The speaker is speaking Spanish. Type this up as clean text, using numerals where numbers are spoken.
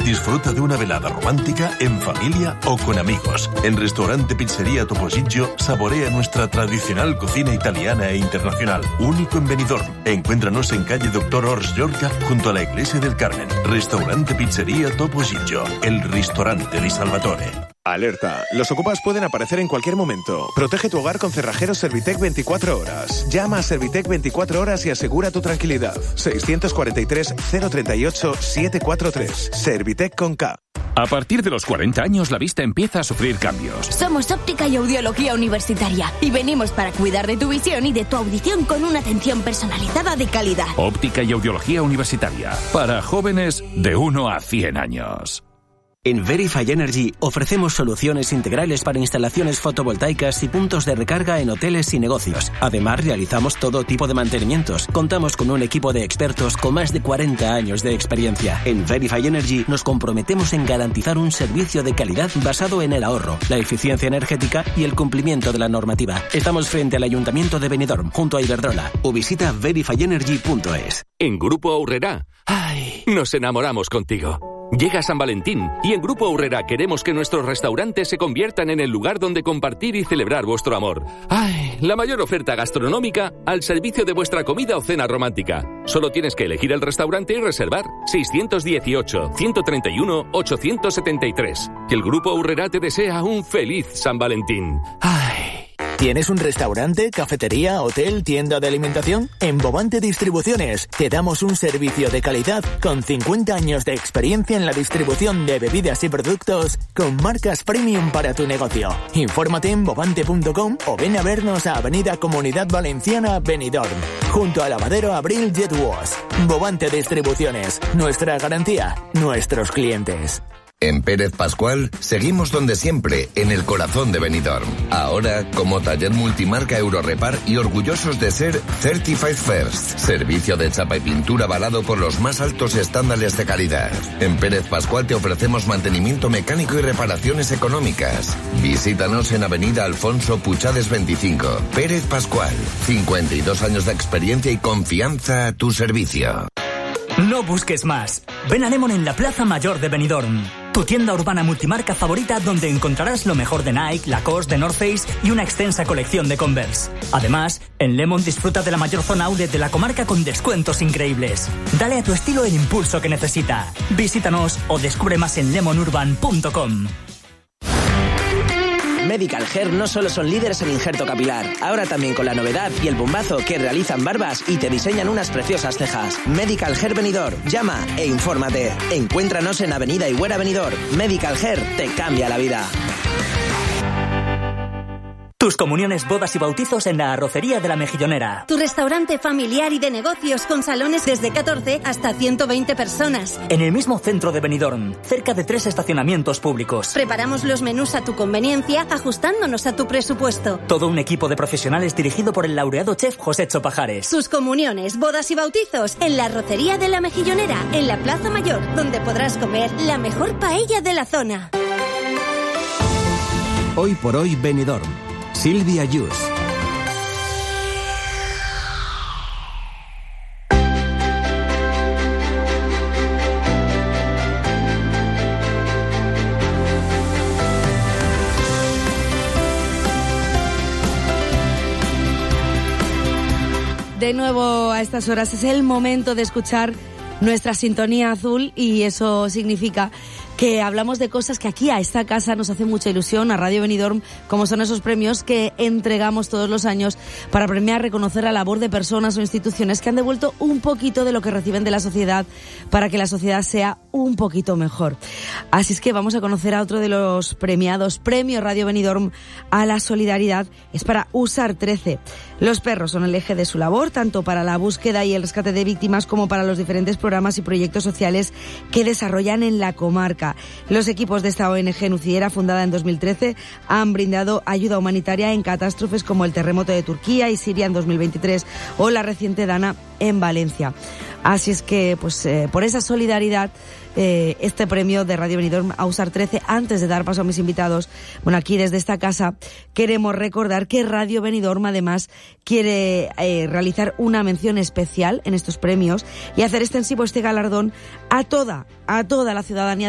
Disfruta de una velada romántica en familia o con amigos. En Restaurante Pizzería Topo Gigio saborea nuestra tradicional cocina italiana e internacional, único en Benidorm. Encuéntranos en calle Doctor Ors Llorca, junto a la Iglesia del Carmen. Restaurante Pizzería Topo Gigio, el ristorante di Salvatore. Alerta. Los ocupas pueden aparecer en cualquier momento. Protege tu hogar con cerrajeros Servitec 24 horas. Llama a Servitec 24 horas y asegura tu tranquilidad. 643-038-743. Servitec con K. A partir de los 40 años, la vista empieza a sufrir cambios. Somos Óptica y Audiología Universitaria y venimos para cuidar de tu visión y de tu audición con una atención personalizada de calidad. Óptica y Audiología Universitaria. Para jóvenes de 1 a 100 años. En Verify Energy ofrecemos soluciones integrales para instalaciones fotovoltaicas y puntos de recarga en hoteles y negocios. Además, realizamos todo tipo de mantenimientos. Contamos con un equipo de expertos con más de 40 años de experiencia. En Verify Energy nos comprometemos en garantizar un servicio de calidad basado en el ahorro, la eficiencia energética y el cumplimiento de la normativa. Estamos frente al Ayuntamiento de Benidorm, junto a Iberdrola. O visita verifyenergy.es. En Grupo Aurrerá, ¡ay!, nos enamoramos contigo. Llega San Valentín y en Grupo Aurrerá queremos que nuestros restaurantes se conviertan en el lugar donde compartir y celebrar vuestro amor. ¡Ay! La mayor oferta gastronómica al servicio de vuestra comida o cena romántica. Solo tienes que elegir el restaurante y reservar. 618-131-873. Que el Grupo Aurrerá te desea un feliz San Valentín. ¡Ay! ¿Tienes un restaurante, cafetería, hotel, tienda de alimentación? En Bovante Distribuciones te damos un servicio de calidad con 50 años de experiencia en la distribución de bebidas y productos con marcas premium para tu negocio. Infórmate en bovante.com o ven a vernos a Avenida Comunidad Valenciana, Benidorm, junto al lavadero Abril Jet Wash. Bovante Distribuciones, nuestra garantía, nuestros clientes. En Pérez Pascual seguimos donde siempre, en el corazón de Benidorm. Ahora como taller multimarca Eurorepar y orgullosos de ser Certified First, servicio de chapa y pintura avalado por los más altos estándares de calidad. En Pérez Pascual te ofrecemos mantenimiento mecánico y reparaciones económicas. Visítanos en Avenida Alfonso Puchades 25. Pérez Pascual, 52 años de experiencia y confianza a tu servicio. No busques más. Ven a Lemon en la Plaza Mayor de Benidorm. Tu tienda urbana multimarca favorita donde encontrarás lo mejor de Nike, Lacoste, de North Face y una extensa colección de Converse. Además, en Lemon disfruta de la mayor zona outlet de la comarca con descuentos increíbles. Dale a tu estilo el impulso que necesita. Visítanos o descubre más en lemonurban.com. Medical Hair no solo son líderes en injerto capilar, ahora también con la novedad y el bombazo que realizan barbas y te diseñan unas preciosas cejas. Medical Hair Benidorm, llama e infórmate. Encuéntranos en Avenida Higuera Benidorm. Medical Hair te cambia la vida. Tus comuniones, bodas y bautizos en la Arrocería de la Mejillonera. Tu restaurante familiar y de negocios con salones desde 14 hasta 120 personas. En el mismo centro de Benidorm, cerca de 3 estacionamientos públicos. Preparamos los menús a tu conveniencia, ajustándonos a tu presupuesto. Todo un equipo de profesionales dirigido por el laureado chef José Chopajares. Tus comuniones, bodas y bautizos en la Arrocería de la Mejillonera, en la Plaza Mayor, donde podrás comer la mejor paella de la zona. Hoy por hoy Benidorm. Silvia Yus. De nuevo a estas horas es el momento de escuchar nuestra sintonía azul y eso significa que hablamos de cosas que aquí a esta casa nos hace mucha ilusión, a Radio Benidorm, como son esos premios que entregamos todos los años para premiar, reconocer la labor de personas o instituciones que han devuelto un poquito de lo que reciben de la sociedad para que la sociedad sea un poquito mejor. Así es que vamos a conocer a otro de los premiados. Premio Radio Benidorm a la solidaridad es para USAR 13. Los perros son el eje de su labor, tanto para la búsqueda y el rescate de víctimas como para los diferentes programas y proyectos sociales que desarrollan en la comarca. Los equipos de esta ONG Nuciera, fundada en 2013, han brindado ayuda humanitaria en catástrofes como el terremoto de Turquía y Siria en 2023 o la reciente Dana en Valencia. Así es que, por esa solidaridad, este premio de Radio Benidorm a USAR 13, antes de dar paso a mis invitados, aquí desde esta casa queremos recordar que Radio Benidorm además quiere realizar una mención especial en estos premios y hacer extensivo este galardón a toda la ciudadanía